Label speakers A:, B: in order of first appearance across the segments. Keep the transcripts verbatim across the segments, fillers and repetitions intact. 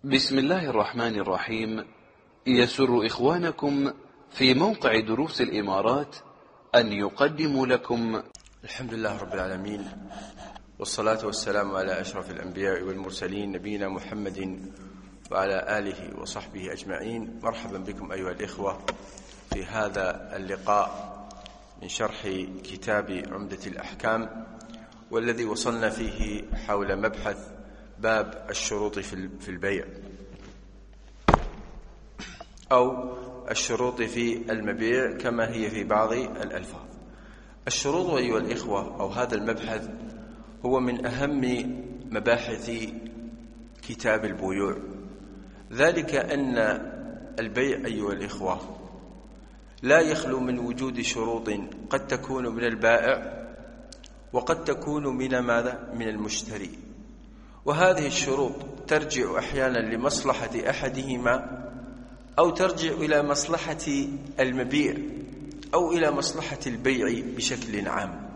A: بسم الله الرحمن الرحيم. يسر إخوانكم في موقع دروس الإمارات أن يقدموا لكم
B: الحمد لله رب العالمين، والصلاة والسلام على أشرف الأنبياء والمرسلين نبينا محمد وعلى آله وصحبه أجمعين. مرحبا بكم أيها الإخوة في هذا اللقاء من شرح كتاب عمدة الأحكام، والذي وصلنا فيه حول مبحث باب الشروط في البيع أو الشروط في المبيع كما هي في بعض الألفاظ. الشروط أيها الإخوة أو هذا المبحث هو من أهم مباحث كتاب البيوع، ذلك أن البيع أيها الإخوة لا يخلو من وجود شروط قد تكون من البائع وقد تكون من ماذا؟ من المشتري. وهذه الشروط ترجع أحيانا لمصلحة أحدهما أو ترجع إلى مصلحة المبيع أو إلى مصلحة البيع بشكل عام.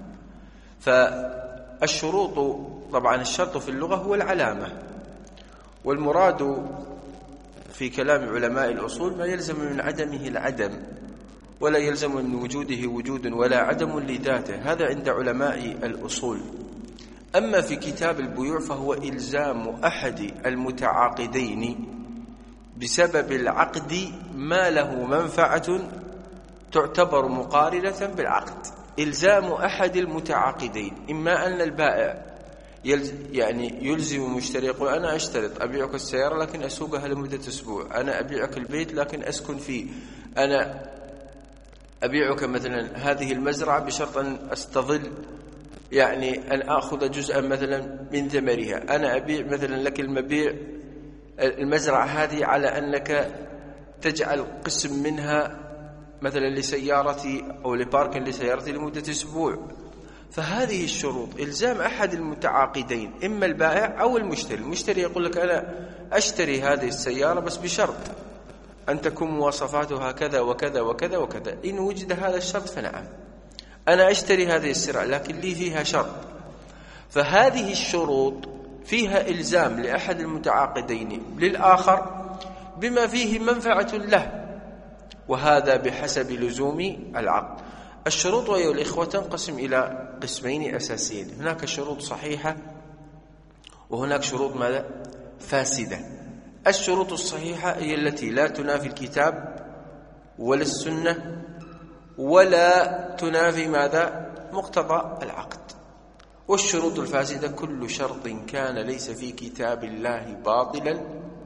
B: فالشروط طبعا الشرط في اللغة هو العلامة، والمراد في كلام علماء الأصول ما يلزم من عدمه العدم ولا يلزم من وجوده وجود ولا عدم لذاته، هذا عند علماء الأصول. أما في كتاب البيوع فهو إلزام أحد المتعاقدين بسبب العقد ما له منفعة تعتبر مقارنة بالعقد. إلزام أحد المتعاقدين، إما أن البائع يعني يلزم المشتري، يقول أنا أشترط أبيعك السيارة لكن أسوقها لمدة أسبوع، أنا أبيعك البيت لكن أسكن فيه، أنا أبيعك مثلا هذه المزرعة بشرط أن أستظل، يعني أن أخذ جزءا مثلا من ثمرها، أنا أبيع مثلا لك المبيع المزرعة هذه على أنك تجعل قسم منها مثلا لسيارتي أو لبارك لسيارتي لمدة أسبوع. فهذه الشروط إلزام أحد المتعاقدين، إما البائع أو المشتري. المشتري يقول لك أنا أشتري هذه السيارة بس بشرط أن تكون مواصفاتها كذا وكذا وكذا وكذا، إن وجد هذا الشرط فنعم، أنا أشتري هذه السلعة لكن لي فيها شرط. فهذه الشروط فيها إلزام لأحد المتعاقدين للآخر بما فيه منفعة له، وهذا بحسب لزوم العقد. الشروط أيها الإخوة تنقسم إلى قسمين أساسيين، هناك شروط صحيحة وهناك شروط ماذا؟ فاسدة. الشروط الصحيحة هي التي لا تنافي الكتاب ولا السنة ولا تنافي ماذا؟ مقتضى العقد. والشروط الفاسدة كل شرط كان ليس في كتاب الله باطلا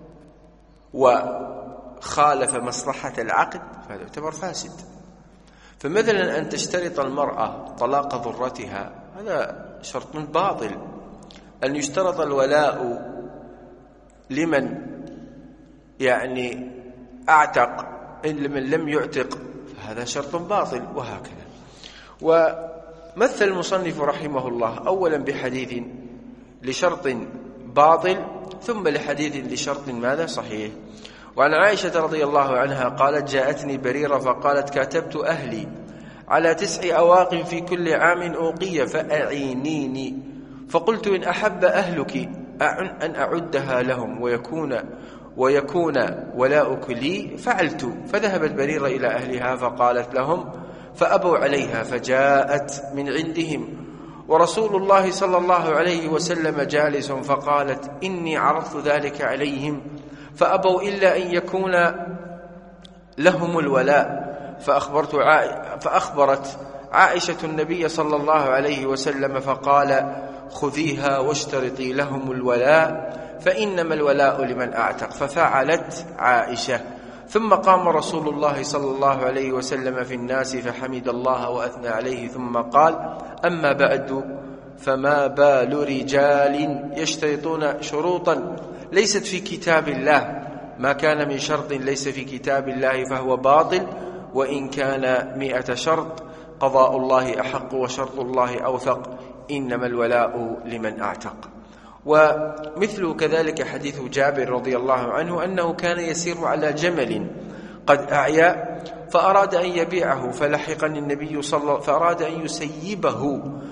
B: وخالف مصلحة العقد فهذا يعتبر فاسد. فمثلا أن تشترط المرأة طلاق ضرتها هذا شرط باطل. أن يشترط الولاء لمن يعني أعتق إن من لم يعتق فهذا شرط باطل، وهكذا. ومثل المصنف رحمه الله أولا بحديث لشرط باطل ثم لحديث لشرط ماذا؟ صحيح. وعن عائشة رضي الله عنها قالت جاءتني بريرة فقالت كاتبت أهلي على تسع أواق في كل عام أوقية فأعينيني، فقلت إن أحب أهلك أن أعدها لهم ويكون ويكون ولاؤك لي فعلت. فذهبت بريرة إلى أهلها فقالت لهم فأبوا عليها، فجاءت من عندهم ورسول الله صلى الله عليه وسلم جالس، فقالت إني عرضت ذلك عليهم فأبوا إلا أن يكون لهم الولاء. فأخبرت عائ... فأخبرت عائشة النبي صلى الله عليه وسلم فقال خذيها واشترطي لهم الولاء فإنما الولاء لمن أعتق. ففعلت عائشة. ثم قام رسول الله صلى الله عليه وسلم في الناس فحمد الله وأثنى عليه ثم قال أما بعد فما بال رجال يشترطون شروطا ليست في كتاب الله، ما كان من شرط ليس في كتاب الله فهو باطل، وإن كان مئة شرط قضاء الله أحق وشرط الله أوثق، إنما الولاء لمن أعتق. ومثل كذلك حديث جابر رضي الله عنه أنه كان يسير على جمل قد أعيا فأراد أن يبيعه فلحقني النبي صلى فأراد أن يسيبه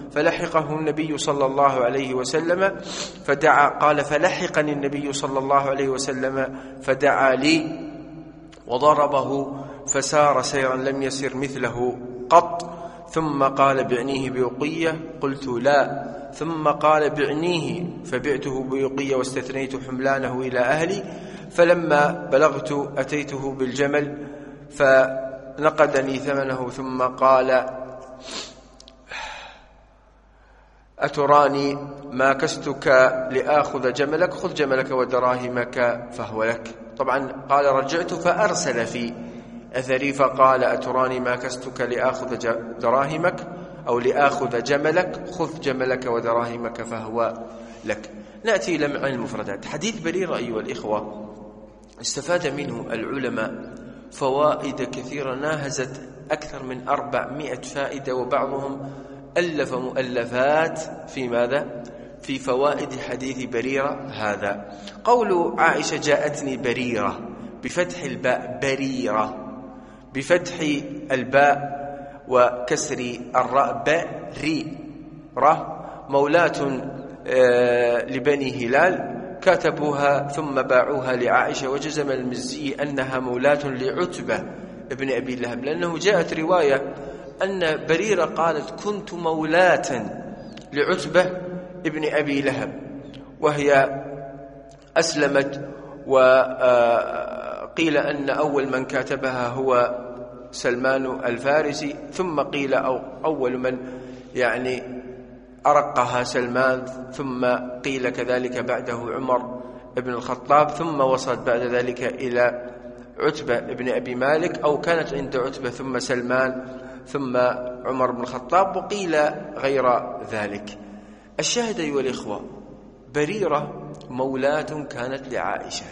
B: فلحقه النبي صلى الله عليه وسلم فدعا قال فلحقني النبي صلى الله عليه وسلم فدعا لي وضربه فسار سيرا لم يسر مثله قط، ثم قال بعنيه بأقية، قلت لا، ثم قال بعنيه فبعته بأقية واستثنيت حملانه إلى أهلي، فلما بلغت أتيته بالجمل فنقدني ثمنه، ثم قال أتراني ما كستك لآخذ جملك، خذ جملك ودراهمك فهو لك. طبعا قال رجعت فأرسل في أثري فقال أتراني ما كستك لآخذ دراهمك أو لآخذ جملك، خذ جملك ودراهمك فهو لك. نأتي إلى معاني المفردات. حديث بريرة أيها الإخوة استفاد منه العلماء فوائد كثيرة ناهزت أكثر من أربعمائة فائدة، وبعضهم ألف مؤلفات في ماذا؟ في فوائد حديث بريرة هذا. قول عائشة جاءتني بريرة بفتح الباء، بريرة بفتح الباء وكسر الراء، بريرة، مولاة لبني هلال كاتبوها ثم باعوها لعائشة، وجزم المزي أنها مولاة لعتبة ابن أبي لهب، لأنه جاءت رواية أن بريرة قالت كنت مولاة لعتبة ابن أبي لهب، وهي أسلمت، وقيل أن أول من كاتبها هو سلمان الفارسي، ثم قيل أو أول من يعني أرقها سلمان، ثم قيل كذلك بعده عمر بن الخطاب، ثم وصلت بعد ذلك إلى عتبة ابن أبي مالك، أو كانت عند عتبة ثم سلمان ثم عمر بن الخطاب، وقيل غير ذلك. الشاهد أيها الإخوة بريرة مولاة كانت لعائشة،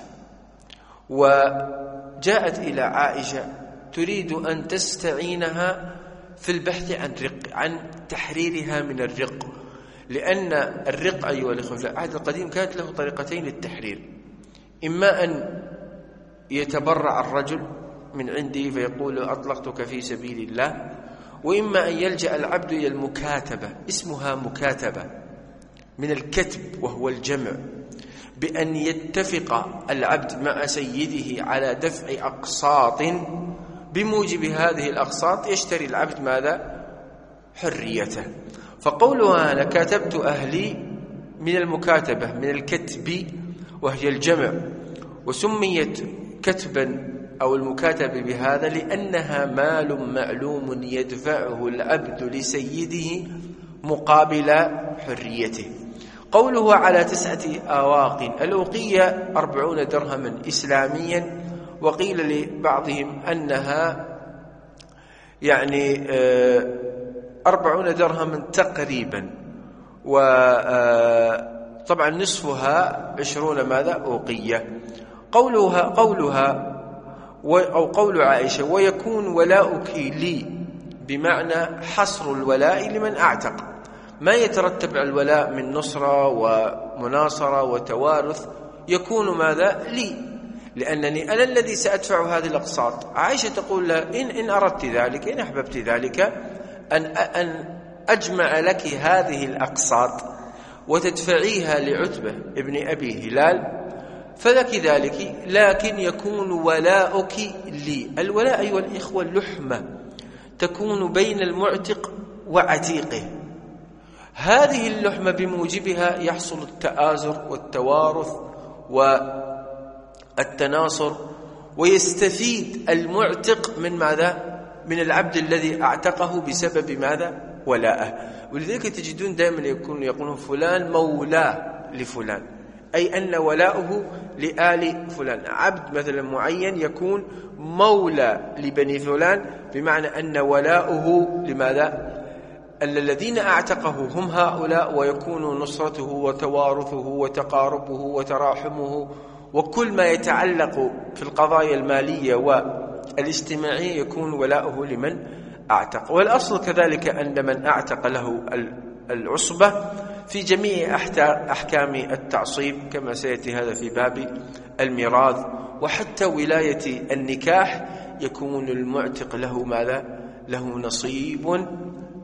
B: وجاءت إلى عائشة تريد أن تستعينها في البحث عن رق عن تحريرها من الرق، لأن الرق أيها الإخوة في العهد القديم كانت له طريقتين للتحرير، إما أن يتبرع الرجل من عندي فيقول أطلقتك في سبيل الله، وإما أن يلجأ العبد إلى المكاتبة، اسمها مكاتبة من الكتب وهو الجمع، بأن يتفق العبد مع سيده على دفع أقساط، بموجب هذه الأقساط يشتري العبد ماذا؟ حريته. فقولها أنا كاتبت أهلي من المكاتبة من الكتب وهي الجمع، وسميت كتبا أو المكاتبة بهذا لأنها مال معلوم يدفعه العبد لسيده مقابل حريته. قوله على تسعة آواق، الأوقية أربعون درهما إسلاميا، وقيل لبعضهم أنها يعني أربعون درهما تقريبا، وطبعا نصفها عشرون ماذا أوقية. قولها قولها أو قول عائشة ويكون ولاؤك لي، بمعنى حصر الولاء لمن أعتق، ما يترتب على الولاء من نصرة ومناصرة وتوارث يكون ماذا؟ لي، لأنني أنا الذي سأدفع هذه الأقساط. عائشة تقول له إن, إن أردت ذلك، إن أحببت ذلك، أن, أن أجمع لك هذه الأقساط وتدفعيها لعتبة ابن أبي هلال فلك ذلك، لكن يكون ولاؤك لي. الولاء أيها الإخوة اللحمة تكون بين المعتق وعتيقه، هذه اللحمة بموجبها يحصل التآزر والتوارث والتناصر، ويستفيد المعتق من ماذا؟ من العبد الذي اعتقه بسبب ماذا؟ ولاءه. ولذلك تجدون دائما يكون يقولون فلان مولاه لفلان، أي أن ولاؤه لآل فلان. عبد مثلا معين يكون مولى لبني فلان، بمعنى أن ولاؤه لماذا؟ الذين اعتقه هم هؤلاء، ويكون نصرته وتوارثه وتقاربه وتراحمه وكل ما يتعلق في القضايا المالية والاجتماعية يكون ولاؤه لمن اعتق. والأصل كذلك أن من اعتق له العصبة في جميع أحكام التعصيب، كما سيأتي هذا في باب الميراث، وحتى ولاية النكاح يكون المعتق له ماذا؟ له نصيب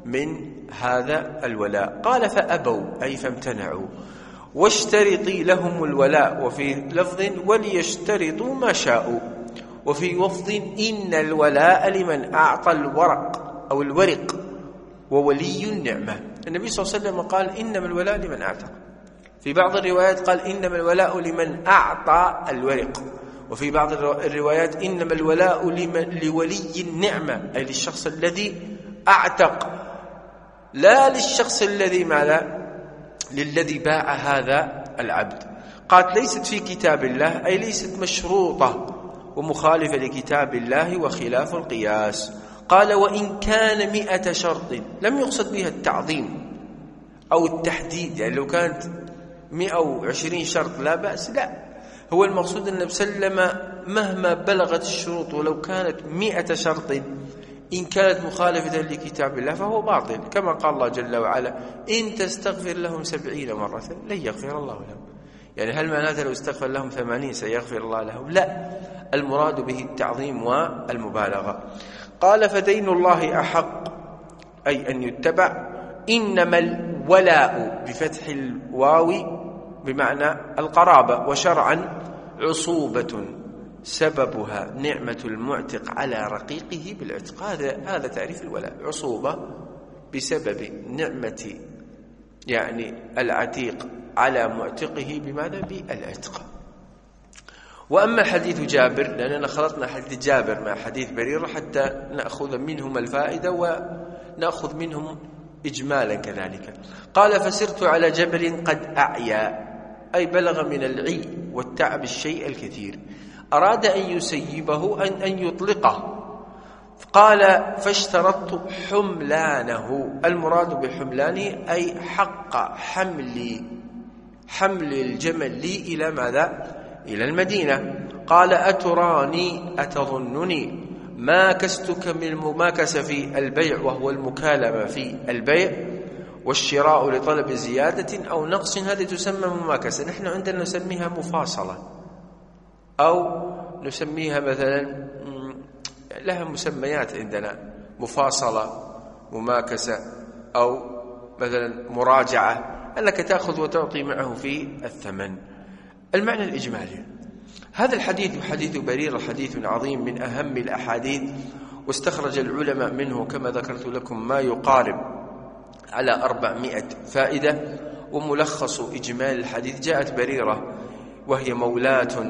B: من هذا الولاء. قال فأبوا أي فامتنعوا. واشترطي لهم الولاء، وفي لفظ وليشترطوا ما شاءوا، وفي لفظ إن الولاء لمن أعطى الورق أو الورق وولي النعمة. النبي صلى الله عليه وسلم قال إنما الولاء لمن أعطى. في بعض الروايات قال إنما الولاء لمن أعطى الورق، وفي بعض الروايات إنما الولاء لمن لولي النعمة، أي للشخص الذي أعتق، لا للشخص الذي ماذا للذي باع هذا العبد. قالت ليست في كتاب الله، أي ليست مشروطة ومخالفة لكتاب الله وخلاف القياس. قال وإن كان مئة شرط، لم يقصد بها التعظيم أو التحديد، يعني لو كانت مئة وعشرين شرط لا بأس، لا، هو المقصود أن النبي صلى الله عليه وسلم مهما بلغت الشروط ولو كانت مئة شرط إن كانت مخالفة لكتاب الله فهو باطل، كما قال الله جل وعلا إن تستغفر لهم سبعين مرة لن يغفر الله لهم. يعني هل معناته لو استغفر لهم ثمانين سيغفر الله لهم؟ لا، المراد به التعظيم والمبالغة. قال فدين الله أحق أي أن يتبع. إنما الولاء بفتح الواو بمعنى القرابة، وشرعا عصوبة سببها نعمة المعتق على رقيقه بالعتق. هذا هذا تعريف الولاء، عصوبة بسبب نعمة يعني العتيق على معتقه بماذا؟ بالعتق. وأما حديث جابر، لأننا خلطنا حديث جابر مع حديث بريرة حتى نأخذ منهم الفائدة ونأخذ منهم إجمالا كذلك. قال فسرت على جبل قد أعيا، أي بلغ من العي والتعب الشيء الكثير، أراد أن يسيبه أن, أن يطلقه. قال فاشترطت حملانه، المراد بحملانه أي حق حمل حمل الجمل لي إلى ماذا؟ إلى المدينة. قال أتراني أتظنني ما كستك من المماكسة في البيع، وهو المكالمة في البيع والشراء لطلب زيادة أو نقص، هذه تسمى مماكسة. نحن عندنا نسميها مفاصلة، أو نسميها مثلا لها مسميات عندنا، مفاصلة، مماكسة، أو مثلا مراجعة، أنك تأخذ وتعطي معه في الثمن. المعنى الإجمالي هذا الحديث حديث بريرة حديث عظيم من أهم الأحاديث، واستخرج العلماء منه كما ذكرت لكم ما يقارب على أربعمائة فائدة. وملخص إجمال الحديث: جاءت بريرة وهي مولاة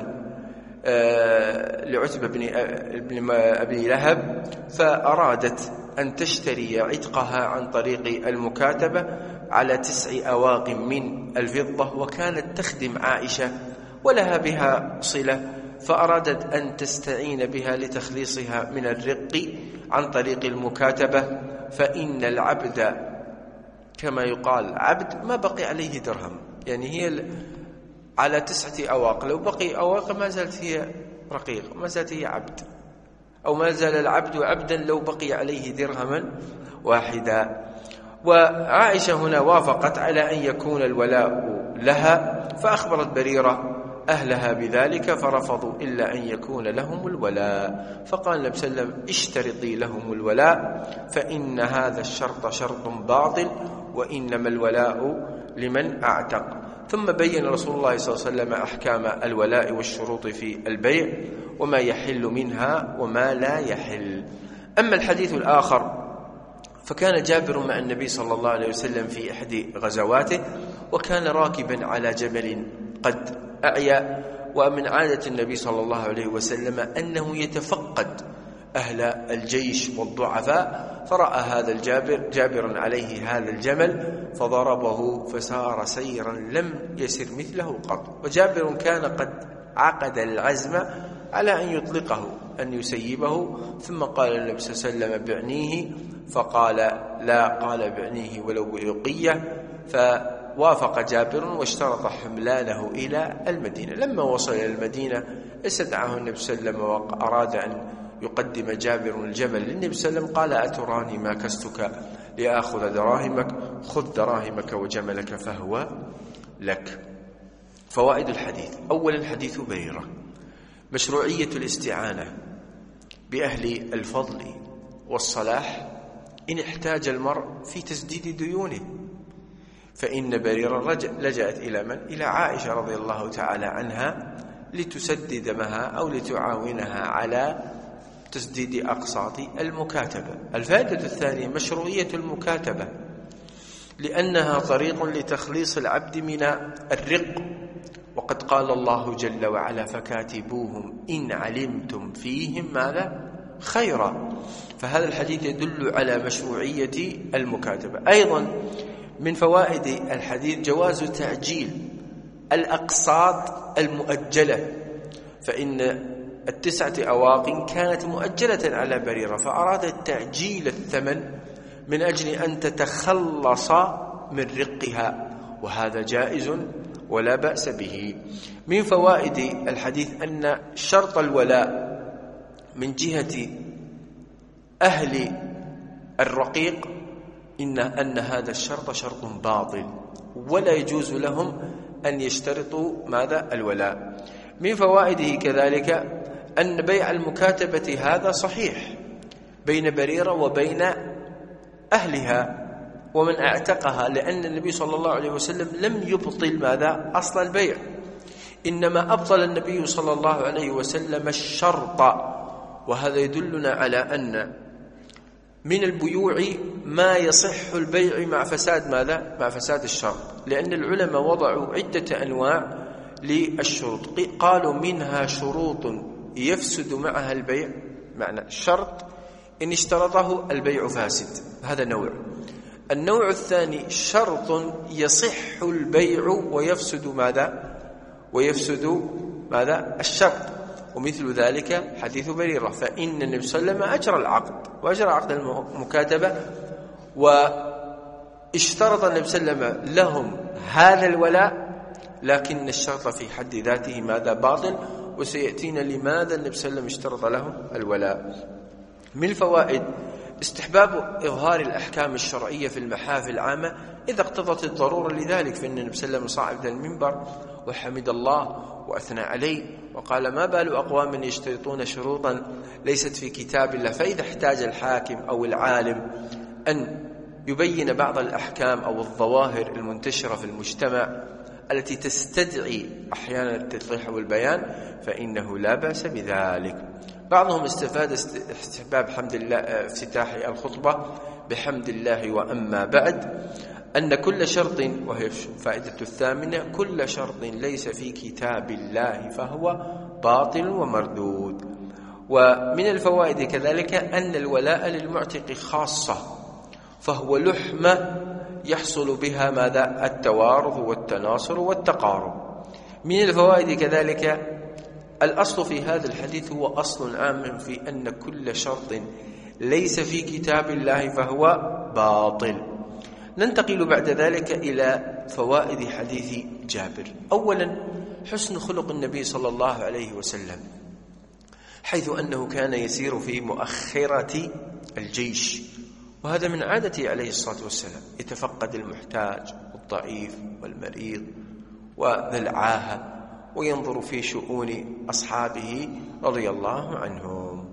B: لعتبة بن أبي لهب، فأرادت أن تشتري عتقها عن طريق المكاتبة على تسع أواق من الفضة، وكانت تخدم عائشة ولها بها صلة، فأرادت أن تستعين بها لتخليصها من الرق عن طريق المكاتبة. فإن العبد كما يقال عبد ما بقي عليه درهم، يعني هي على تسعة أواق، لو بقي أواق ما زالت هي رقيق، ما زالت هي عبد، أو ما زال العبد عبدا لو بقي عليه درهما واحدا. وعائشة هنا وافقت على أن يكون الولاء لها، فأخبرت بريرة أهلها بذلك فرفضوا إلا أن يكون لهم الولاء. فقال النبي صلى الله عليه وسلم: اشترطي لهم الولاء فإن هذا الشرط شرط باطل، وإنما الولاء لمن أعتق. ثم بين رسول الله صلى الله عليه وسلم أحكام الولاء والشروط في البيع وما يحل منها وما لا يحل. أما الحديث الآخر فكان جابر مع النبي صلى الله عليه وسلم في إحدى غزواته، وكان راكبا على جبل قد أعيا، ومن عادة النبي صلى الله عليه وسلم أنه يتفقد أهل الجيش والضعفاء، فرأى هذا الجابر جابر عليه هذا الجمل فضربه فسار سيرا لم يسر مثله قط. وجابر كان قد عقد العزم على أن يطلقه، أن يسيبه، ثم قال النبي صلى الله عليه وسلم: بعنيه، فقال لا، قال بعنيه ولو بأقية. فوافق جابر واشترط حملانه إلى المدينة. لما وصل إلى المدينة استدعاه النبي صلى الله عليه وسلم وأراد أن يقدم جابر الجمل للنبي صلى الله عليه وسلم، قال: أتراني ما كستك لآخذ دراهمك؟ خذ دراهمك وجملك فهو لك. فوائد الحديث: أولا حديث بريرة، مشروعية الاستعانة بأهل الفضل والصلاح إن احتاج المرء في تسديد ديونه، فإن بريرة لجأت إلى من؟ إلى عائشة رضي الله تعالى عنها لتسدد معها أو لتعاونها على تسديد أقساط المكاتبة. الفائدة الثانية مشروعية المكاتبة، لأنها طريق لتخليص العبد من الرق، وقد قال الله جل وعلا: فكاتبوهم إن علمتم فيهم ماذا؟ خيرا. فهذا الحديث يدل على مشروعية المكاتبة. أيضا من فوائد الحديث جواز تعجيل الأقساط المؤجلة، فإن التسعة أواق كانت مؤجلة على بريرة، فأرادت تعجيل الثمن من أجل أن تتخلص من رقها، وهذا جائز ولا بأس به. من فوائد الحديث أن شرط الولاء من جهة أهل الرقيق إن أن هذا الشرط شرط باطل، ولا يجوز لهم أن يشترطوا ماذا؟ الولاء. من فوائده كذلك أن بيع المكاتبة هذا صحيح بين بريرة وبين أهلها ومن اعتقها، لأن النبي صلى الله عليه وسلم لم يبطل ماذا؟ أصل البيع، إنما أبطل النبي صلى الله عليه وسلم الشرط. وهذا يدلنا على أن من البيوع ما يصح البيع مع فساد ماذا؟ مع فساد الشرط، لأن العلماء وضعوا عدة أنواع للشروط، قالوا منها شروط يفسد معها البيع، معنى الشرط إن اشترطه البيع فاسد، هذا نوع. النوع الثاني شرط يصح البيع ويفسد ماذا؟ ويفسد ماذا؟ الشرط، ومثل ذلك حديث بريرة، فإن النبي صلى الله عليه وسلم أجرى العقد وأجرى عقد المكاتبة، واشترط النبي صلى الله عليه وسلم لهم هذا الولاء، لكن الشرط في حد ذاته ماذا؟ باطل، وسيأتينا لماذا النبي صلى الله عليه وسلم اشترط لهم الولاء. من الفوائد استحباب إظهار الأحكام الشرعية في المحافل العامة إذا اقتضت الضرورة لذلك، فإن النبي صلى الله عليه وسلم صعد المنبر وحمد الله وأثنى عليه وقال: ما بال أقوام يشترطون شروطا ليست في كتاب الله. فإذا احتاج الحاكم أو العالم أن يبين بعض الأحكام أو الظواهر المنتشرة في المجتمع التي تستدعي أحيانا التوضيح والبيان فإنه لا بأس بذلك. بعضهم استفاد استحباب حمد الله افتتاح الخطبة بحمد الله وأما بعد، أن كل شرط، وهي فائدة الثامنة، كل شرط ليس في كتاب الله فهو باطل ومردود. ومن الفوائد كذلك أن الولاء للمعتق خاصة، فهو لحمة يحصل بها ماذا؟ التوارث والتناصر والتقارب. من الفوائد كذلك الأصل في هذا الحديث هو أصل عام في أن كل شرط ليس في كتاب الله فهو باطل. ننتقل بعد ذلك إلى فوائد حديث جابر. أولا حسن خلق النبي صلى الله عليه وسلم، حيث أنه كان يسير في مؤخرة الجيش، وهذا من عادته عليه الصلاة والسلام، يتفقد المحتاج والضعيف والمريض وذا العاهة، وينظر في شؤون أصحابه رضي الله عنهم.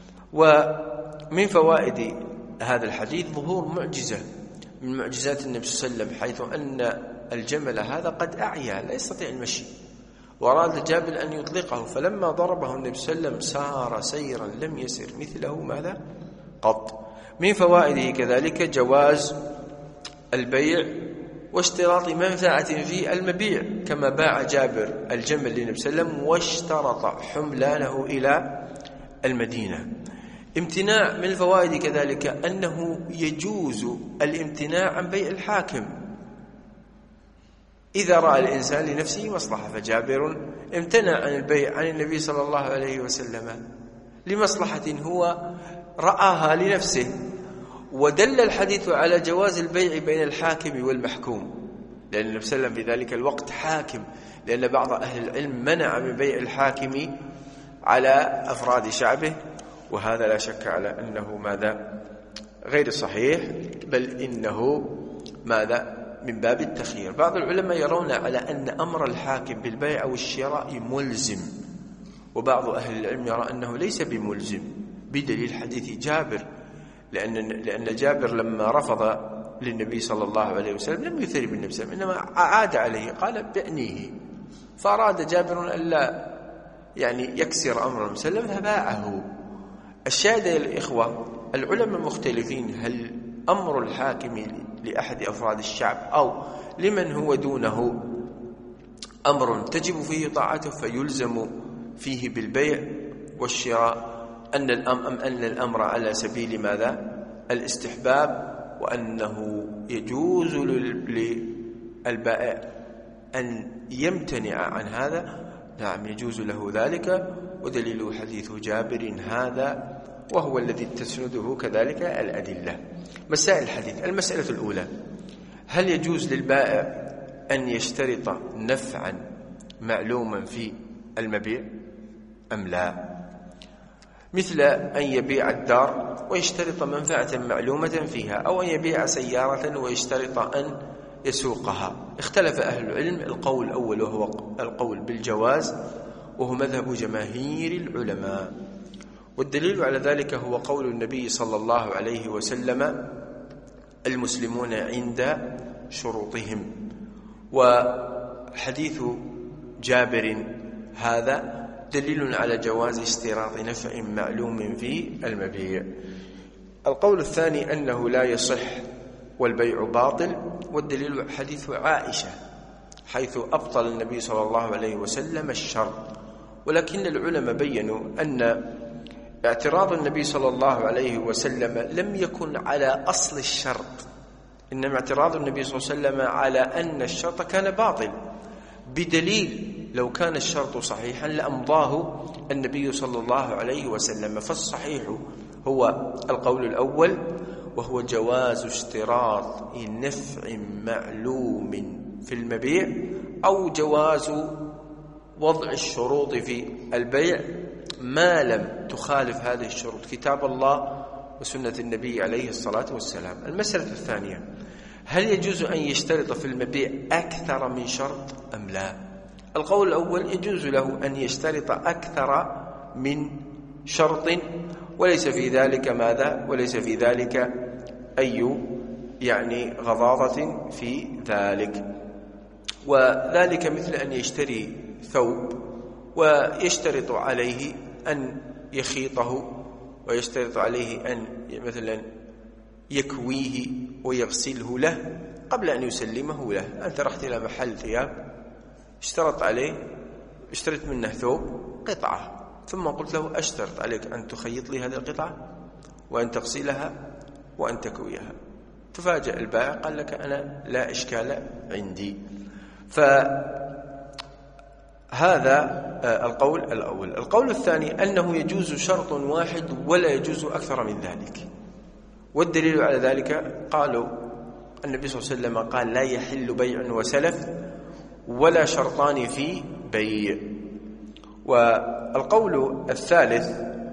B: ومن فوائد هذا الحديث ظهور معجزة من معجزات النبي صلى الله عليه وسلم، حيث أن الجمل هذا قد أعيا لا يستطيع المشي، وأراد جابر أن يطلقه، فلما ضربه النبي صلى الله عليه وسلم سار سيرا لم يسر مثله ماذا؟ قط. من فوائده كذلك جواز البيع واشتراط منفعة في المبيع، كما باع جابر الجمل للنبي صلى الله عليه وسلم واشترط حملانه إلى المدينة. امتناع من الفوائد كذلك أنه يجوز الامتناع عن بيع الحاكم إذا رأى الإنسان لنفسه مصلحة، فجابر امتنع عن البيع عن النبي صلى الله عليه وسلم لمصلحة هو رآها لنفسه. ودل الحديث على جواز البيع بين الحاكم والمحكوم، لأن النبي صلى الله عليه وسلم في ذلك الوقت حاكم، لأن بعض أهل العلم منع من بيع الحاكم على أفراد شعبه، وهذا لا شك على أنه ماذا؟ غير صحيح، بل إنه ماذا؟ من باب التخيير. بعض العلماء يرون على أن أمر الحاكم بالبيع أو الشراء ملزم، وبعض أهل العلم يرى أنه ليس بملزم، بدليل حديث جابر لأن لأن جابر لما رفض للنبي صلى الله عليه وسلم لم يثري بالنبي صلى الله عليه وسلم، إنما عاد عليه قال بأنيه، فأراد جابر أن لا يعني يكسر أمر المسلم فباعه. الشاهد يا الإخوة، العلماء مختلفين، هل أمر الحاكم لأحد أفراد الشعب أو لمن هو دونه أمر تجب فيه طاعته فيلزم فيه بالبيع والشراء، أن الأمر أم أن الأمر على سبيل ماذا؟ الاستحباب، وأنه يجوز للبائع أن يمتنع عن هذا. نعم يجوز له ذلك، ودليل حديث جابر هذا، وهو الذي تسنده كذلك الأدلة. مسائل الحديث: المسألة الأولى، هل يجوز للبائع أن يشترط نفعا معلوما في المبيع أم لا؟ مثل أن يبيع الدار ويشترط منفعة معلومة فيها، أو أن يبيع سيارة ويشترط أن يسوقها. اختلف أهل العلم، القول الأول وهو القول بالجواز، وهو مذهب جماهير العلماء، والدليل على ذلك هو قول النبي صلى الله عليه وسلم: المسلمون عند شروطهم. وحديث جابر هذا دليل على جواز اشتراط نفع معلوم في المبيع. القول الثاني أنه لا يصح والبيع باطل، والدليل حديث عائشة حيث أبطل النبي صلى الله عليه وسلم الشرط. ولكن العلماء بيّنوا أن اعتراض النبي صلى الله عليه وسلم لم يكن على أصل الشرط، إنما اعتراض النبي صلى الله عليه وسلم على أن الشرط كان باطل، بدليل لو كان الشرط صحيحا لأمضاه النبي صلى الله عليه وسلم. فالصحيح هو القول الأول، وهو جواز اشتراط نفع معلوم في المبيع، أو جواز وضع الشروط في البيع ما لم تخالف هذه الشروط كتاب الله وسنة النبي عليه الصلاة والسلام. المسألة الثانية: هل يجوز أن يشترط في المبيع أكثر من شرط أم لا؟ القول الأول: يجوز له أن يشترط أكثر من شرط، وليس في ذلك ماذا؟ وليس في ذلك أي يعني غضاضة في ذلك. وذلك مثل أن يشتري ثوب ويشترط عليه أن يخيطه، ويشترط عليه أن مثلا يكويه ويغسله له قبل أن يسلمه له. أنت رحت إلى محل ثياب، اشترط عليه، اشتريت منه ثوب قطعة، ثم قلت له: أشترط عليك أن تخيط لي هذه القطعة وأن تغسلها وأن تكويها. تفاجأ البائع قال لك: أنا لا إشكال عندي. فهذا القول الأول. القول الثاني أنه يجوز شرط واحد ولا يجوز أكثر من ذلك، والدليل على ذلك قالوا النبي صلى الله عليه وسلم قال: لا يحل بيع وسلف ولا شرطان في بيع. والقول الثالث: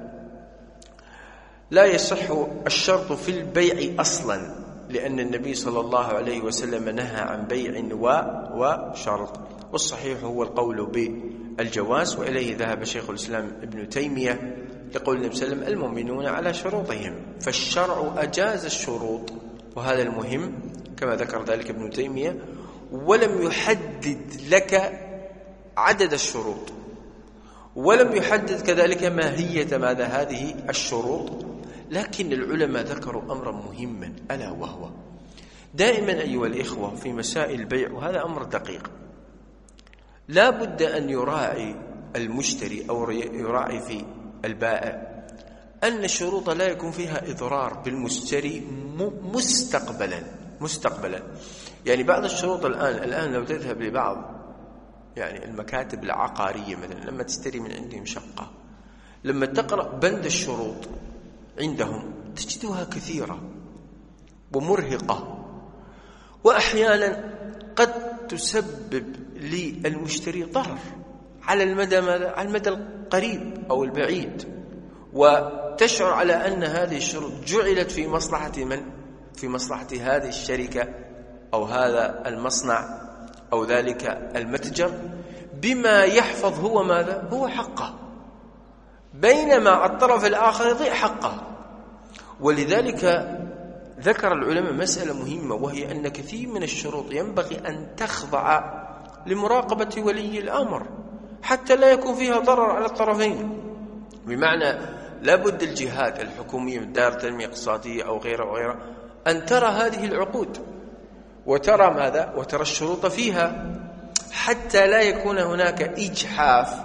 B: لا يصح الشرط في البيع أصلا، لأن النبي صلى الله عليه وسلم نهى عن بيع وشرط. والصحيح هو القول بالجواز، وإليه ذهب شيخ الإسلام ابن تيمية لقول النبي صلى الله عليه وسلم: المؤمنون على شروطهم. فالشرع أجاز الشروط، وهذا المهم كما ذكر ذلك ابن تيمية، ولم يحدد لك عدد الشروط، ولم يحدد كذلك ماهية ماذا هذه الشروط. لكن العلماء ذكروا أمرا مهما، ألا وهو دائما أيها الإخوة في مسائل البيع، وهذا أمر دقيق، لا بد أن يراعي المشتري أو يراعي في البائع أن الشروط لا يكون فيها إضرار بالمشتري مستقبلا مستقبلا يعني بعض الشروط الآن الآن لو تذهب لبعض يعني المكاتب العقارية مثلا، لما تشتري من عندهم شقة، لما تقرأ بند الشروط عندهم تجدها كثيرة ومرهقة، وأحيانا قد تسبب للمشتري ضرر على المدى على المدى القريب أو البعيد، وتشعر على أن هذه الشروط جعلت في مصلحة من؟ في مصلحة هذه الشركة أو هذا المصنع أو ذلك المتجر، بما يحفظ هو ماذا؟ هو حقه، بينما الطرف الآخر يضيع حقه. ولذلك ذكر العلماء مسألة مهمة، وهي أن كثير من الشروط ينبغي أن تخضع لمراقبة ولي الأمر حتى لا يكون فيها ضرر على الطرفين. بمعنى لابد الجهات الحكومية من دار تنمية اقتصادية أو غيره وغيره أن ترى هذه العقود وترى ماذا وترى الشروط فيها، حتى لا يكون هناك إجحاف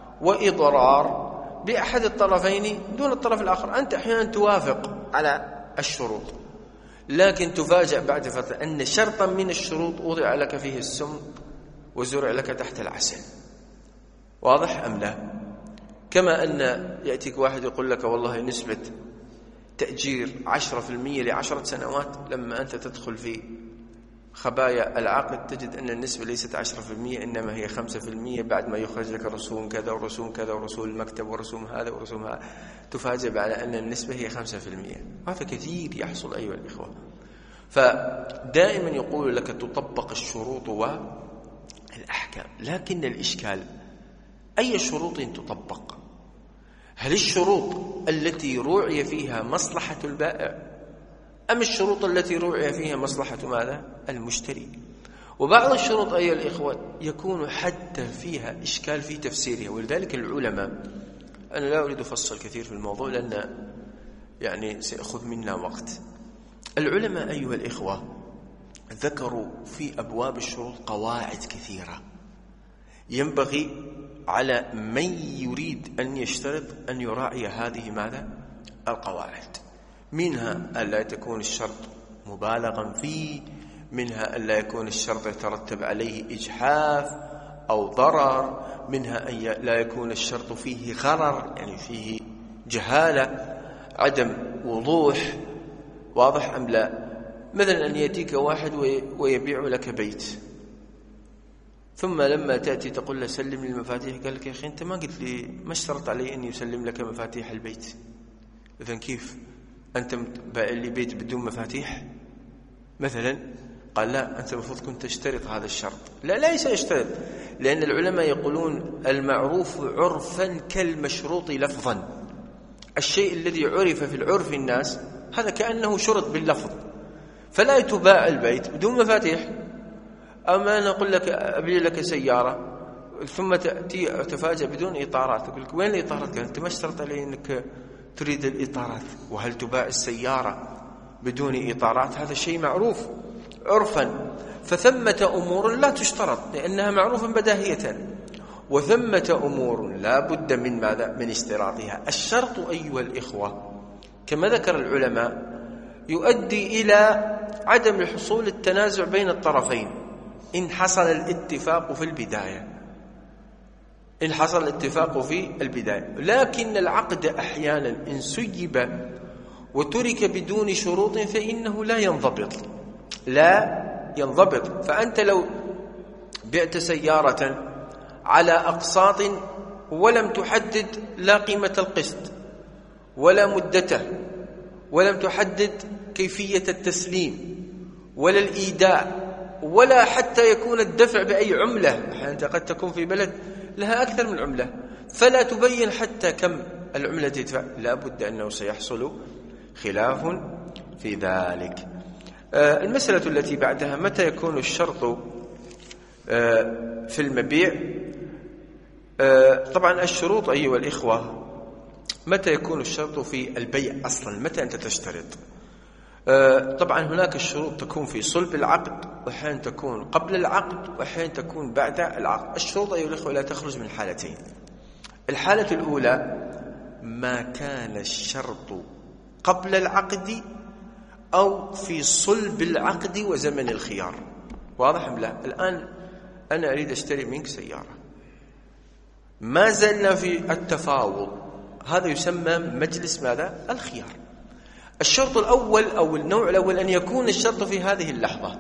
B: وإضرار بأحد الطرفين دون الطرف الآخر. أنت أحيانا توافق على الشروط، لكن تفاجأ بعد فترة أن شرطا من الشروط وضع لك فيه السم وزرع لك تحت العسل. واضح أم لا؟ كما أن يأتيك واحد يقول لك والله نسبة تأجير عشرة في المية لعشرة سنوات، لما أنت تدخل في خبايا العقد تجد أن النسبة ليست عشرة في المية إنما هي خمسة في المية، بعد ما يخرج لك رسوم كذا ورسوم كذا ورسوم المكتب ورسوم هذا ورسوم هذا، تفاجئ على أن النسبة هي خمسة في المية. هذا كثير يحصل أيها الإخوة. فدائما يقول لك تطبق الشروط والأحكام، لكن الإشكال أي شروط تطبق؟ هل الشروط التي روعي فيها مصلحة البائع أم الشروط التي روعي فيها مصلحة ماذا؟ المشتري؟ وبعض الشروط أيها الإخوة يكون حتى فيها إشكال في تفسيرها، ولذلك العلماء، أنا لا أريد أفصل كثير في الموضوع لأن يعني سيأخذ منا وقت. العلماء أيها الإخوة ذكروا في أبواب الشروط قواعد كثيرة ينبغي على من يريد أن يشترط أن يراعي هذه ماذا؟ القواعد. منها ألا تكون الشرط مبالغا فيه، منها ألا يكون الشرط يترتب عليه إجحاف أو ضرر، منها أن لا يكون الشرط فيه غرر يعني فيه جهالة عدم وضوح. واضح أم لا؟ مثلا أن يأتيك واحد ويبيع لك بيت، ثم لما تأتي تقول له سلم لي المفاتيح، قال لك يا أخي أنت ما قلت لي، ما اشترط علي أن يسلم لك مفاتيح البيت، إذن كيف أنت بائع لي بيت بدون مفاتيح مثلا؟ قال لا، أنت المفروض كنت تشترط هذا الشرط. لا ليس يشترط، لأن العلماء يقولون المعروف عرفا كالمشروط لفظا. الشيء الذي عرف في العرف الناس هذا كأنه شرط باللفظ، فلا تباع البيت بدون مفاتيح. أما أنا أقول لك أبيع لك سيارة ثم تأتي تفاجأ بدون إطارات، أقول لك وين الإطارات؟ قال أنت ما اشترط علي أنك تريد الإطارات. وهل تباع السيارة بدون إطارات؟ هذا شيء معروف عرفا. فثمة أمور لا تشترط لأنها معروفا بداهية، وثمة أمور لا بد من ماذا؟ من اشتراطها. الشرط أيها الإخوة كما ذكر العلماء يؤدي إلى عدم حصول التنازع بين الطرفين إن حصل الاتفاق في البداية، إن حصل الاتفاق في البداية. لكن العقد أحيانا إن سيب وترك بدون شروط فإنه لا ينضبط، لا ينضبط. فأنت لو بعت سيارة على أقساط ولم تحدد لا قيمة القسط ولا مدته، ولم تحدد كيفية التسليم ولا الإيداع، ولا حتى يكون الدفع بأي عملة، أنت قد تكون في بلد لها أكثر من عملة فلا تبين حتى كم العملة تدفع، لا بد أنه سيحصل خلاف في ذلك. آه المسألة التي بعدها متى يكون الشرط آه في المبيع؟ آه طبعا الشروط أيها الإخوة متى يكون الشرط في البيع أصلا؟ متى أنت تشترط؟ آه طبعا هناك الشروط تكون في صلب العقد، وأحيانا تكون قبل العقد، وأحيانا تكون بعد العقد. الشروط أيها الإخوة لا تخرج من حالتين. الحالة الأولى ما كان الشرط قبل العقد أو في صلب العقد وزمن الخيار. واضح أم لا؟ الآن أنا أريد أشتري منك سيارة، ما زلنا في التفاوض، هذا يسمى مجلس ماذا؟ الخيار. الشرط الأول أو النوع الأول أن يكون الشرط في هذه اللحظة،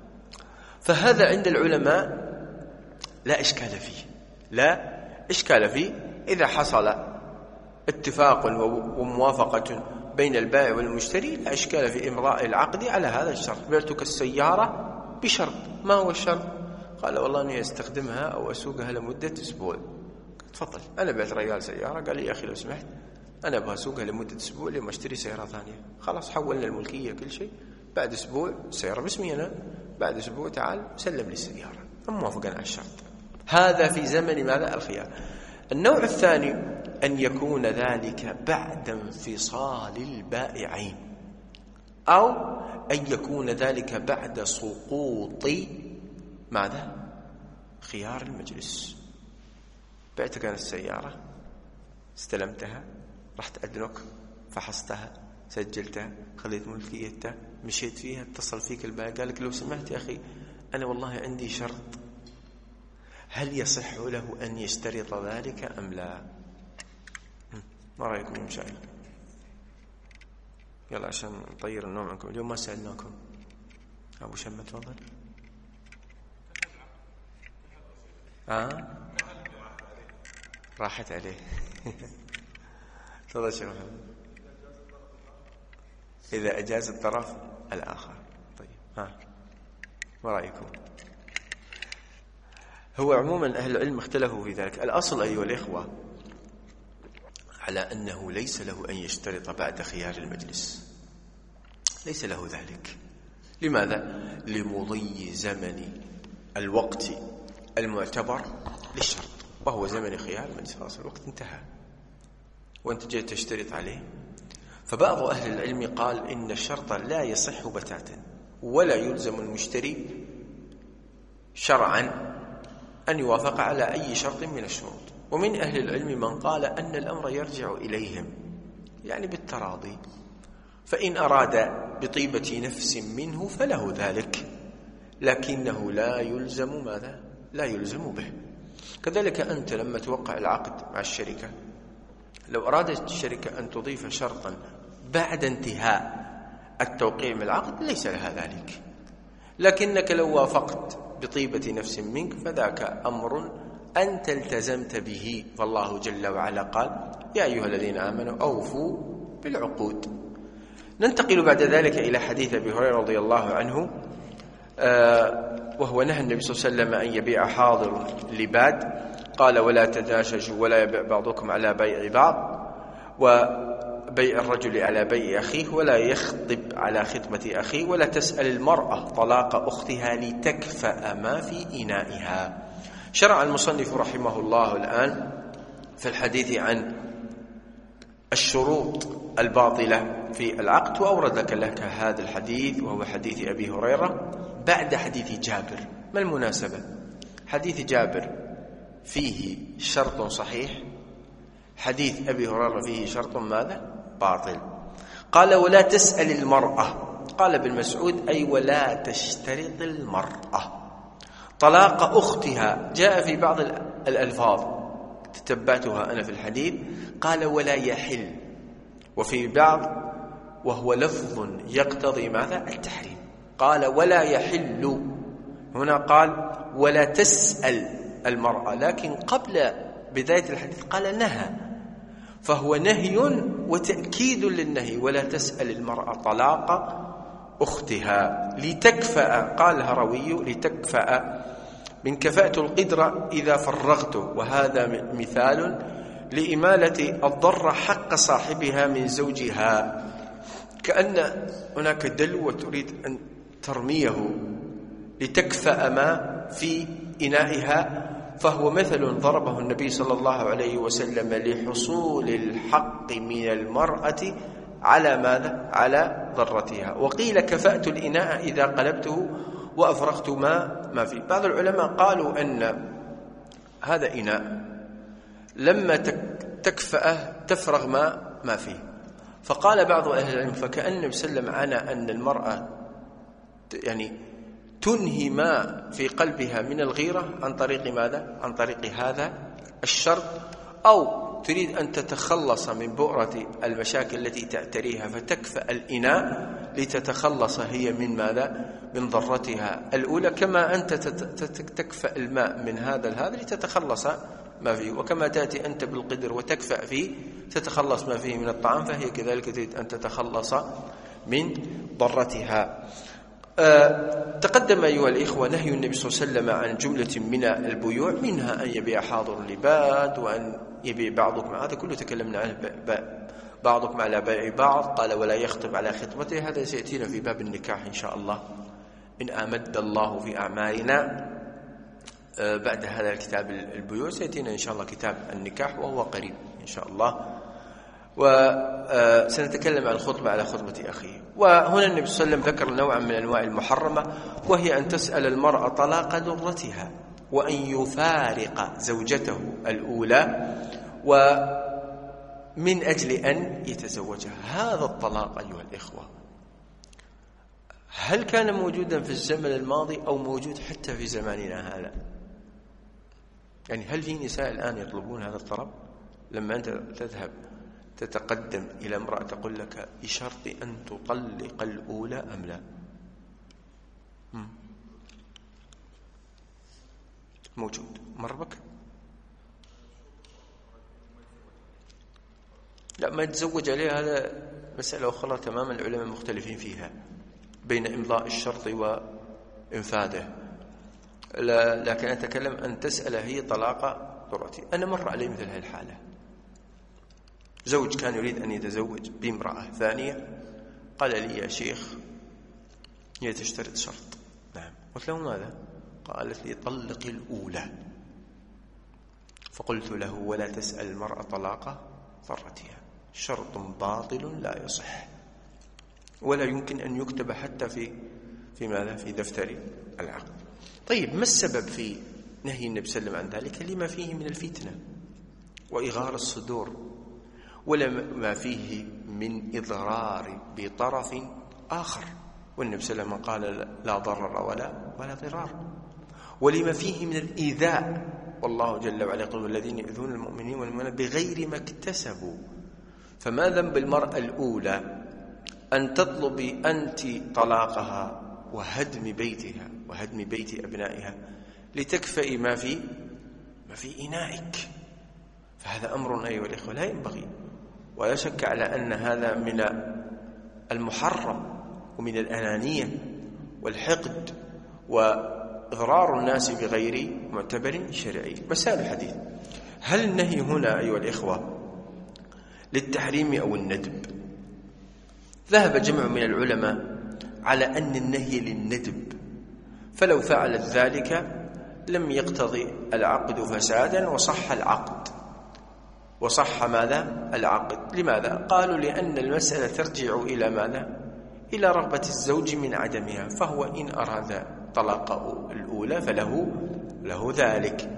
B: فهذا عند العلماء لا إشكال فيه، لا إشكال فيه إذا حصل اتفاق وموافقة بين البائع والمشتري، لا إشكال في إمضاء العقد على هذا الشرط. بعتك السيارة بشرط، ما هو الشرط؟ قال والله أني أستخدمها أو أسوقها لمدة أسبوع. تفضل، أنا بعت رجال سيارة، قال لي يا أخي لو سمحت أنا أبغى أسوقها لمدة أسبوع لما أشتري سيارة ثانية. خلاص حولنا الملكية كل شيء، بعد أسبوع السيارة باسمي أنا، بعد أسبوع تعال سلم لي السيارة، هم موافقين على الشرط. هذا في زمن ماذا؟ الخيار. النوع الثاني أن يكون ذلك بعد انفصال البائعين، أو أن يكون ذلك بعد سقوط ماذا؟ خيار المجلس. بعتك أنا السيارة، استلمتها، رحت أدنك، فحصتها، سجلتها، خليت ملكيتها، مشيت فيها، اتصل فيك البائع قال لك لو سمحت يا أخي أنا والله عندي شرط، هل يصح له أن يشترط ذلك أم لا؟ ما رأيكم يا مشايخ؟ يلا عشان نطير النوم عنكم، اليوم ما سألناكم. أبو شمة تفضل. آه راحت عليه. تفضل شيخ محمد. إذا أجاز الطرف الآخر. طيب ها ما رأيكم؟ هو عموما أهل العلم اختلفوا في ذلك. الأصل أيها الإخوة على أنه ليس له أن يشترط بعد خيار المجلس، ليس له ذلك. لماذا؟ لمضي زمن الوقت المعتبر للشرط، وهو زمن خيار المجلس. خلاص الوقت انتهى وأنت جيت تشترط عليه. فبعض أهل العلم قال إن الشرط لا يصح بتاتا، ولا يلزم المشتري شرعا أن يوافق على أي شرط من الشروط. ومن أهل العلم من قال أن الأمر يرجع إليهم، يعني بالتراضي، فإن أراد بطيبة نفس منه فله ذلك، لكنه لا يلزم ماذا؟ لا يلزم به. كذلك أنت لما توقع العقد مع الشركة، لو أرادت الشركة أن تضيف شرطا بعد انتهاء التوقيع من العقد ليس لها ذلك، لكنك لو وافقت بطيبة نفس منك فذاك أمر أنت التزمت به. فالله جل وعلا قال يا أيها الذين آمنوا أوفوا بالعقود. ننتقل بعد ذلك إلى حديث أبي هريرة رضي الله عنه، آه وهو نهى النبي صلى الله عليه وسلم أن يبيع حاضر لباد، قال ولا تداشجوا ولا يبيع بعضكم على بيع بعض، وبيع الرجل على بيع أخيه، ولا يخطب على خطبة أخيه، ولا تسأل المرأة طلاق أختها لتكفأ ما في إنائها. شرع المصنف رحمه الله الآن في الحديث عن الشروط الباطلة في العقد، وأورد لك هذا الحديث وهو حديث أبي هريرة بعد حديث جابر. ما المناسبة؟ حديث جابر فيه شرط صحيح، حديث أبي هريرة فيه شرط ماذا؟ باطل. قال ولا تسأل المرأة، قال ابن مسعود أي ولا تشترط المرأة طلاق أختها. جاء في بعض الألفاظ تتبعتها أنا في الحديث قال ولا يحل، وفي بعض وهو لفظ يقتضي ماذا؟ التحريم، قال ولا يحل. هنا قال ولا تسأل المرأة، لكن قبل بداية الحديث قال نهى، فهو نهي وتأكيد للنهي. ولا تسأل المرأة طلاق أختها لتكفأ، قال الهروي لتكفأ من كفاءة القدرة إذا فرغته، وهذا مثال لإمالة الضرة حق صاحبها من زوجها، كأن هناك دلو وتريد أن ترميه لتكفأ ما في إنائها، فهو مثل ضربه النبي صلى الله عليه وسلم لحصول الحق من المرأة على ماذا؟ على ضرتها. وقيل كفأت الإناء إذا قلبته وأفرغت ما ما فيه. بعض العلماء قالوا أن هذا إناء لما تكفأه تفرغ ما ما فيه، فقال بعض أهل العلم فكأن النبي صلى الله عليه وسلم عنى أن المرأة يعني تنهي ما في قلبها من الغيرة عن طريق ماذا؟ عن طريق هذا الشرط، أو تريد أن تتخلص من بؤرة المشاكل التي تعتريها فتكفأ الإناء لتتخلص هي من ماذا؟ من ضرتها الأولى، كما أنت تكفأ الماء من هذا هذا لتتخلص ما فيه، وكما تأتي أنت بالقدر وتكفأ فيه تتخلص ما فيه من الطعام، فهي كذلك تريد أن تتخلص من ضرتها. أه تقدم أيها الإخوة نهي النبي صلى الله عليه وسلم عن جملة من البيوع، منها أن يبيع حاضر لباد، وأن يبيع بعضكم، هذا كله تكلمنا عنه، بعضكم على بيع بعض. قال ولا يخطب على خطبته، هذا سيأتينا في باب النكاح إن شاء الله إن أمد الله في أعمالنا. أه بعد هذا الكتاب البيوع سيأتينا إن شاء الله كتاب النكاح وهو قريب إن شاء الله، وسنتكلم عن الخطبة على خطبة أخيه. وهنا النبي صلى الله عليه وسلم ذكر نوعا من أنواع المحرمة، وهي أن تسأل المرأة طلاق درتها، وأن يفارق زوجته الأولى ومن أجل أن يتزوجها. هذا الطلاق أيها الإخوة هل كان موجودا في الزمن الماضي أو موجود حتى في زماننا هذا؟ يعني هل في نساء الآن يطلبون هذا الطلب؟ لما أنت تذهب تتقدم إلى امرأة تقول لك بشرط أن تطلق الأولى أم لا؟ موجود مر بك؟ لا، ما يتزوج عليها، هذا مسألة أخرى تماما، العلماء مختلفين فيها بين إمضاء الشرط وإنفاذه. لكن أتكلم أن تسأل هي طلاق ضرتي. أنا مر علي مثل هذه الحالة، زوج كان يريد أن يتزوج بامرأة ثانية، قال لي يا شيخ هي تشترط شرط. نعم. قلت له ماذا؟ قالت لي طلق الأولى. فقلت له ولا تسأل المرأة طلاق ضرتها، شرط باطل لا يصح ولا يمكن أن يكتب حتى في في ماذا؟ في دفتر العقد. طيب ما السبب في نهي النبي صلى الله عليه وسلم عن ذلك؟ لما فيه من الفتنة وإغار الصدور، ولما فيه من إضرار بطرف آخر، والنبي صلى الله عليه وسلم قال لا ضرر ولا ولا ضرار. ولما فيه من الإيذاء، والله جل وعلا يقول الذين يؤذون المؤمنين والمؤمنات بغير ما اكتسبوا. فما ذنب المرأة الأولى أن تطلبي أنت طلاقها وهدم بيتها وهدم بيت أبنائها لتكفئي ما في ما في إنائك؟ فهذا أمر أيها الإخوة لا ينبغي، ولا شك على أن هذا من المحرم ومن الأنانية والحقد وإضرار الناس بغير معتبر شرعي. مسائل الحديث: هل النهي هنا أيها الإخوة للتحريم أو الندب؟ ذهب جمع من العلماء على أن النهي للندب، فلو فعلت ذلك لم يقتضي العقد فسادا وصح العقد وصح ماذا؟ العقد. لماذا؟ قالوا لأن المسألة ترجع إلى ماذا؟ إلى رغبة الزوج من عدمها، فهو إن أراد طلاق الأولى فله له ذلك.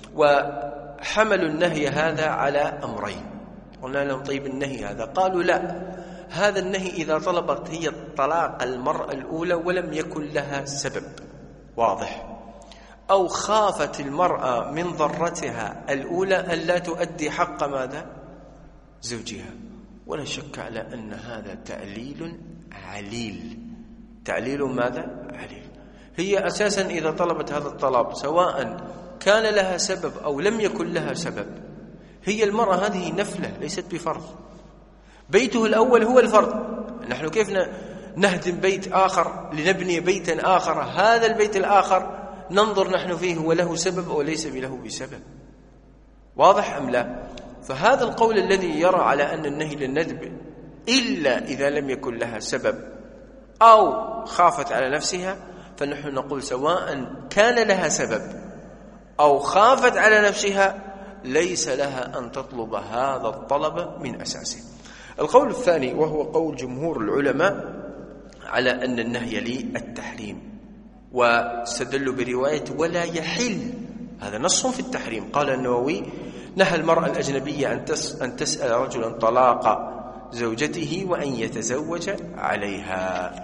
B: وحملوا النهي هذا على أمرين. قلنا لهم طيب النهي هذا، قالوا لا، هذا النهي إذا طلبت هي طلاق المرأة الأولى ولم يكن لها سبب واضح، أو خافت المرأة من ضرتها الأولى أن لا تؤدي حق ماذا؟ زوجها. ولا شك على أن هذا تعليل عليل. تعليل ماذا؟ عليل. هي أساسا إذا طلبت هذا الطلب سواء كان لها سبب أو لم يكن لها سبب، هي المرأة هذه نفلة ليست بفرض. بيته الأول هو الفرض. نحن كيف نهدم بيت آخر لنبني بيتا آخر؟ هذا البيت الآخر ننظر نحن فيه وله سبب أو ليس له بسبب. واضح أم لا؟ فهذا القول الذي يرى على أن النهي للندب إلا إذا لم يكن لها سبب أو خافت على نفسها، فنحن نقول سواء كان لها سبب أو خافت على نفسها ليس لها أن تطلب هذا الطلب من أساسه. القول الثاني وهو قول جمهور العلماء على أن النهي للتحريم، واستدلوا برواية ولا يحل، هذا نص في التحريم. قال النووي نهى المرأة الأجنبية أن تسأل رجلا طلاق زوجته وأن يتزوج عليها.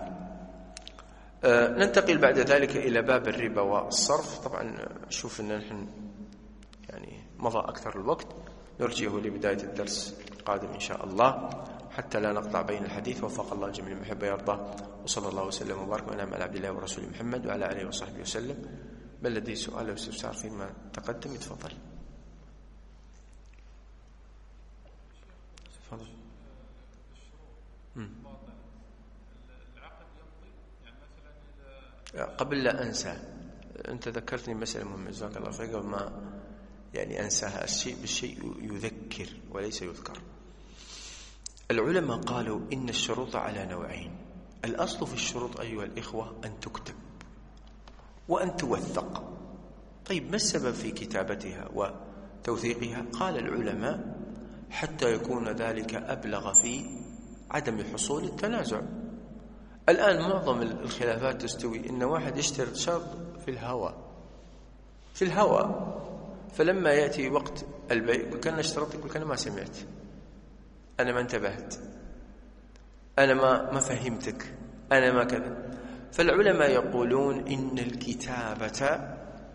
B: أه ننتقل بعد ذلك إلى باب الربا والصرف. طبعا شوف أن نحن يعني مضى أكثر الوقت، نرجيه لبداية الدرس القادم إن شاء الله حتى لا نقطع بين الحديث. وفق الله جميع المحب يرضى، وصلى الله وسلم وبارك ونعم على عبد الله ورسوله محمد وعلى آله وصحبه وسلم. بل لدي سؤال أو استفسار فيما تقدم؟ يتفضل. تفضل.
C: العقد يمضي يعني مثلا إذا
B: قبل لا أنسى، أنت ذكرتني مسألة مهمة جزاك الله خير، قبل ما يعني أنساها. الشيء بالشيء يذكر وليس يذكر. العلماء قالوا إن الشروط على نوعين. الأصل في الشروط أيها الإخوة أن تكتب وأن توثق. طيب ما السبب في كتابتها وتوثيقها؟ قال العلماء حتى يكون ذلك أبلغ في عدم حصول التنازع. الآن معظم الخلافات تستوي إن واحد يشترط شرط في الهوى في الهوى فلما يأتي وقت البيع يقول كان اشترطت، يقول أنا ما سمعت، أنا ما انتبهت، أنا ما ما فهمتك، أنا ما كذا. فالعلماء يقولون إن الكتابة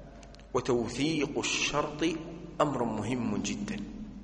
B: وتوثيق الشرط أمر مهم جدا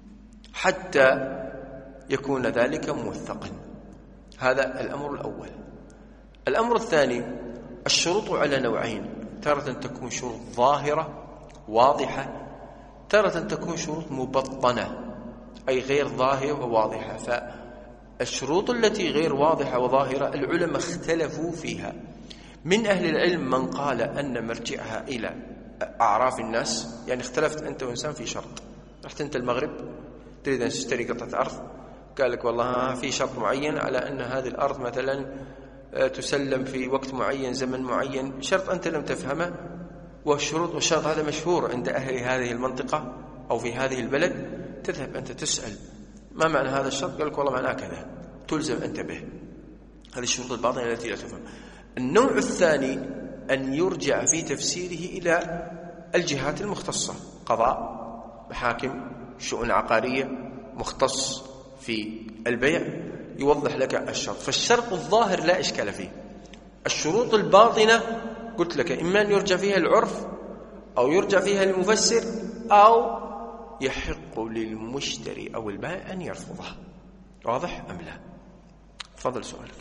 B: حتى يكون ذلك موثقا. هذا الأمر الأول. الأمر الثاني، الشروط على نوعين، تارة تكون شروط ظاهرة واضحة، تارة تكون شروط مبطنة أي غير ظاهرة وواضحة. فالشروط التي غير واضحة وظاهرة العلماء اختلفوا فيها. من أهل العلم من قال أن مرجعها إلى أعراف الناس، يعني اختلفت أنت وإنسان في شرط، رحت أنت المغرب تريد أن تشتري قطعة أرض، قال لك والله في شرط معين على أن هذه الأرض مثلا تسلم في وقت معين زمن معين، شرط أنت لم تفهمه، والشروط والشرط هذا مشهور عند أهل هذه المنطقة أو في هذه البلد، تذهب أنت تسأل ما معنى هذا الشرط، قال لك والله معناه كذا، تلزم أنت به. هذه الشروط الباطنة التي لا تفهم. النوع الثاني أن يرجع في تفسيره إلى الجهات المختصة، قضاء، محاكم، شؤون عقارية، مختص في البيع، يوضح لك الشرط. فالشرط الظاهر لا إشكال فيه. الشروط الباطنة قلت لك إما أن يرجع فيها العرف أو يرجع فيها المفسر أو يحق للمشتري أو البائع أن يرفضها. واضح أم لا؟ تفضل سؤالك.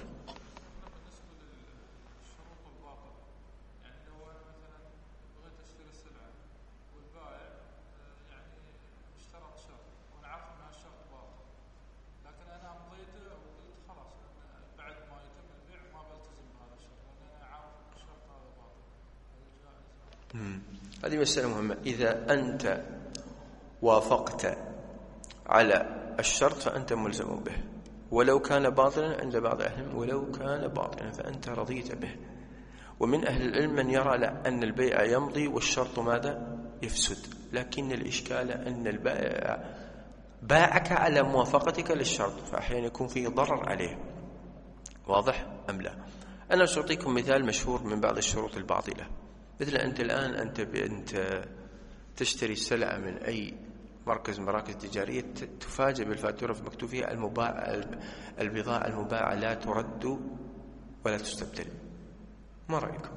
B: هذه مسألة مهمة. إذا أنت وافقت على الشرط فأنت ملزم به، ولو كان باطلا عند بعض أهل، ولو كان باطلا فأنت رضيت به. ومن أهل العلم من يرى لا أن البيع يمضي والشرط ماذا؟ يفسد. لكن الإشكال أن البائع باعك على موافقتك للشرط، فأحيانا يكون فيه ضرر عليه. واضح أم لا؟ أنا سأعطيكم مثال مشهور من بعض الشروط الباطلة. مثل أنت الآن أنت بأنت تشتري سلعة من أي مركز مراكز تجارية، تفاجئ بالفاتورة مكتوب فيها المباع البضاعة المباعة لا ترد ولا تستبدل. ما رأيكم؟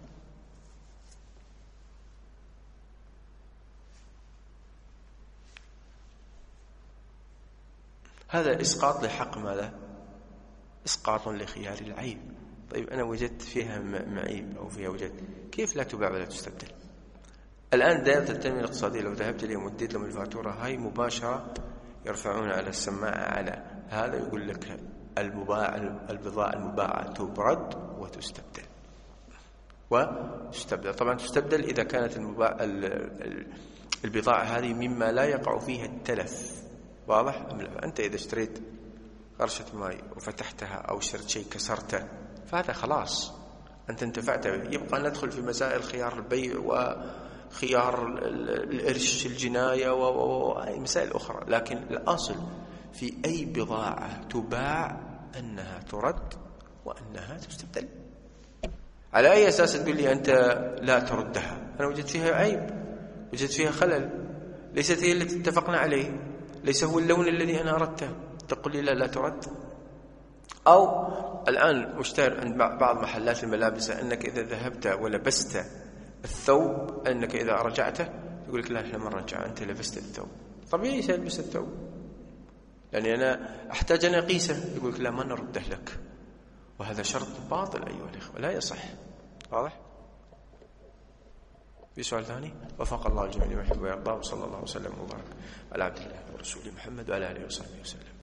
B: هذا إسقاط لحق ماذا؟ إسقاط لخيار العيب. طيب أنا وجدت فيها معيب أو فيها وجدت، كيف لا تباع ولا تستبدل؟ الآن دائرة التنمية الاقتصادية لو ذهبت اليوم وديت لهم الفاتورة هاي مباشرة، يرفعون على السماعة على هذا يقول لك المباع البضاعة المباعة تبرد وتستبدل وتستبدل. طبعا تستبدل إذا كانت المباع البضاعة هذه مما لا يقع فيها التلف. واضح أم لا؟ أنت إذا اشتريت قرشة ماء وفتحتها أو اشتريت شيء كسرته فهذا خلاص أنت انتفعت به. يبقى ندخل في مسائل خيار البيع وخيار الإرش الجناية ومسائل أخرى، لكن الأصل في أي بضاعة تباع أنها ترد وأنها تستبدل. على أي أساس تقول لي أنت لا تردها؟ أنا وجدت فيها عيب، وجدت فيها خلل، ليست هي التي اتفقنا عليه، ليس هو اللون الذي أنا أردته، تقول لي لا لا ترد. أو الآن مشتهر عند بعض محلات الملابس أنك إذا ذهبت ولبست الثوب أنك إذا رجعته يقول لك لا إحنا ما نرجع، أنت لبست الثوب. طبيعي سيلبس الثوب يعني أنا أحتاج أن أقيسه، يقول لك لا ما نرده لك. وهذا شرط باطل أيها الأخوة، لا يصح. واضح؟ في سؤال ثاني؟ وفق الله الجميع لما يحب ويرضى، وصلى الله وسلم وبارك على عبد الله ورسوله محمد وعلى آله وصحبه وسلم.